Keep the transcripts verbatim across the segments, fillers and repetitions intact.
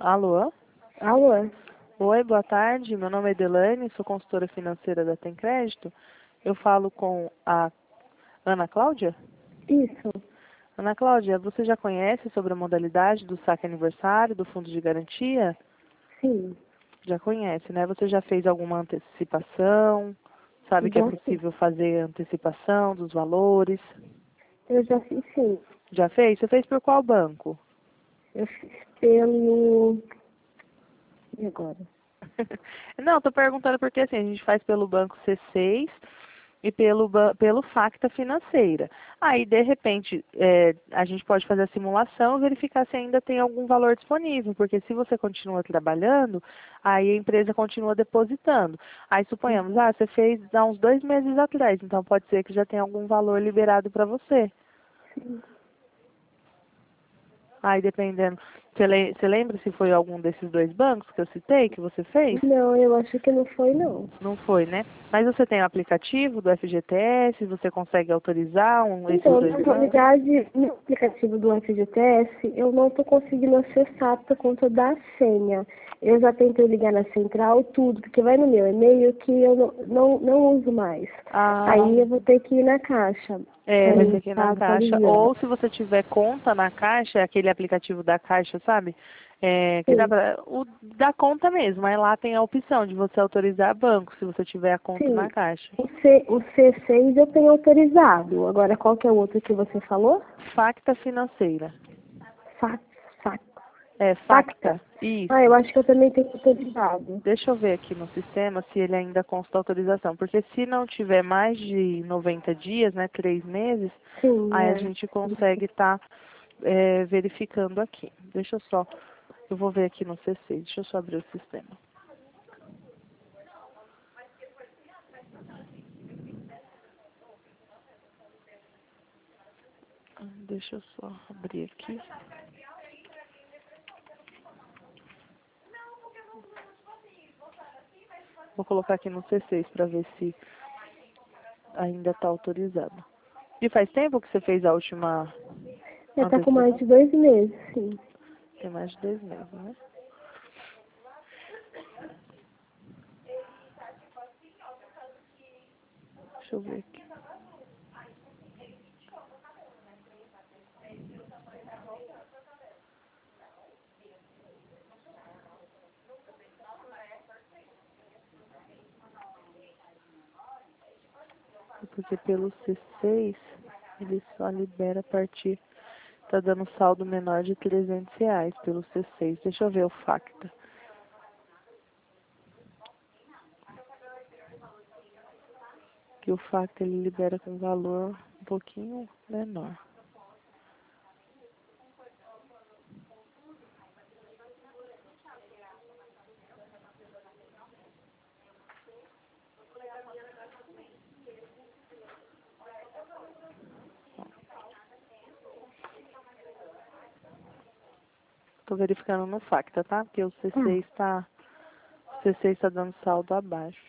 Alô? Alô? Oi, boa tarde. Meu nome é Edelane, sou consultora financeira da Tem Crédito. Eu falo com a Ana Cláudia? Isso. Ana Cláudia, você já conhece sobre a modalidade do saque aniversário, do fundo de garantia? Sim. Já conhece, né? Você já fez alguma antecipação? Sabe que é Já fiz. possível fazer antecipação dos valores? Eu já fiz sim. Já fez? Você fez por qual banco? Eu fiz pelo... E agora? Não, estou perguntando porque assim, a gente faz pelo banco C seis e pelo, ba- pelo Facta Financeira. Aí, de repente, é, a gente pode fazer a simulação e verificar se ainda tem algum valor disponível, porque se você continua trabalhando, aí a empresa continua depositando. Aí, suponhamos, ah, você fez há uns dois meses atrás, então pode ser que já tenha algum valor liberado para você. Sim. Aí, dependendo, você, le você lembra se foi algum desses dois bancos que eu citei, que você fez? Não, eu acho que não foi, não. Não foi, né? Mas você tem o aplicativo do F G T S, você consegue autorizar um, esses Então, dois na bancos? realidade, no aplicativo do F G T S, eu não estou conseguindo acessar por conta da senha. Eu já tentei ligar na central, tudo, porque vai no meu e-mail que eu não, não, não uso mais. Ah, Aí eu vou ter que ir na caixa é, para vai mim ter que ir na estar Caixa. atualizando. Ou se você tiver conta na Caixa, é aquele aplicativo da Caixa, sabe? É, que dá Sim, pra, o da conta mesmo, aí lá tem a opção de você autorizar banco, se você tiver a conta na sim. Caixa. O, C, o C seis eu tenho autorizado. Agora, qual que é o outro que você falou? Facta Financeira. Fac, fac, É, facta. Facta. Isso. Ah, eu acho que eu também tenho autorizado. Deixa eu ver aqui no sistema se ele ainda consta autorização, porque se não tiver mais de noventa dias, né, três meses, Sim, aí a é. gente consegue estar verificando aqui. Deixa eu só, eu vou ver aqui no C C, deixa eu só abrir o sistema. Ah, Deixa eu só abrir aqui. Vou colocar aqui no C seis para ver se ainda está autorizado. E faz tempo que você fez a última Já tá com mais antecipação? de dois meses, sim. Tem mais de dois meses, né? Deixa eu ver aqui. Porque pelo C seis, ele só libera a partir, tá dando saldo menor de trezentos reais pelo C seis. Deixa eu ver o Facta. Que o Facta ele libera com valor um pouquinho menor. Tô verificando no Facta, tá? Porque o C Tá. seis tá, o C seis tá dando saldo abaixo.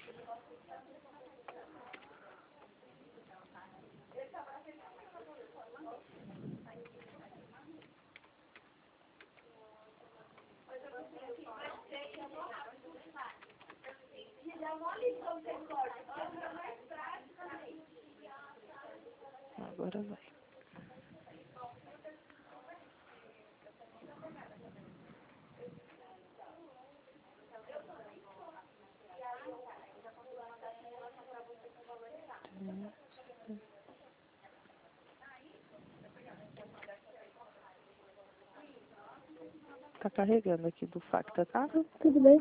Agora vai. Tá carregando aqui do Facta, tá? Tudo bem?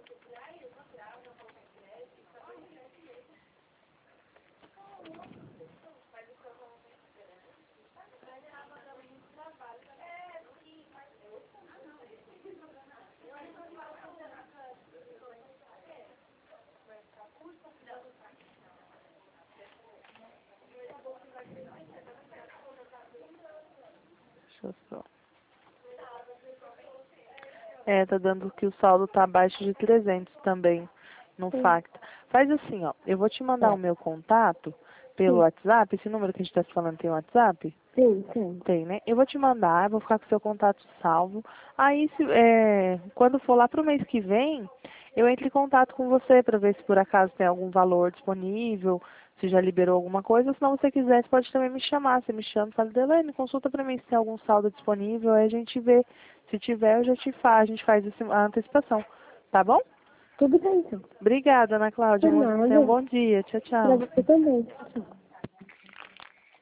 Deixa eu só. É, tá dando que o saldo tá abaixo de trezentos também no Sim. Facta. Faz assim, ó. Eu vou te mandar o Tá. meu contato pelo Sim. WhatsApp? Esse número que a gente está falando tem WhatsApp? Sim, tem. Tem, né? Eu vou te mandar, vou ficar com o seu contato salvo. Aí, se, é, quando for lá pro mês que vem, eu entro em contato com você para ver se por acaso tem algum valor disponível, se já liberou alguma coisa. Se não você quiser, você pode também me chamar. Você me chama e fala, Delaine, consulta para mim se tem algum saldo disponível. Aí a gente vê. Se tiver, eu já te faço, a gente faz esse- a antecipação. Tá bom? Tudo bem, então. Obrigada, Ana Cláudia. Por Um- Tenha um nada. bom dia. Tchau, Pra tchau. você também. Tchau.